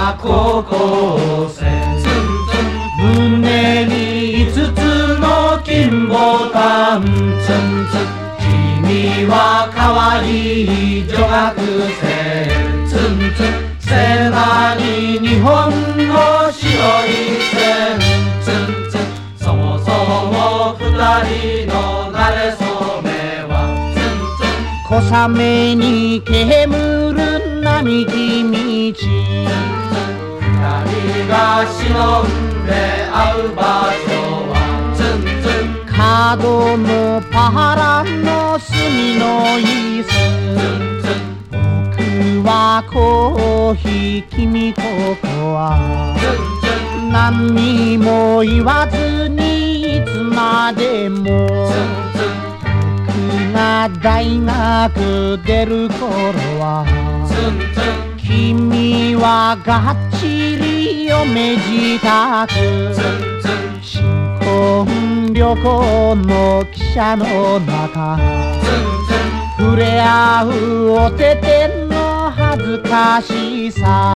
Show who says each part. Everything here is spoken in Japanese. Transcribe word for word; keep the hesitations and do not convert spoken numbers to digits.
Speaker 1: は高校生。胸に五つの金ボタン、ツンツン。君は可愛い女学生、ツンツン。背中に日本の白い線、ツンツン。そもそも二人の馴れ初めはツンツン。小雨に煙る並木道、ツンツン。二人が忍んで会う場所はツンツン。角のパラの隅の椅子、ツンツン。僕はコーヒー、君ここはツンツン。何にも言わずにいつまでもツンツン。僕が大学出る頃はツンツン。君はがっちり嫁支度、ツンツン。新婚旅行の汽車の中、ツンツン。触れ合うお手手の恥ずかしさ。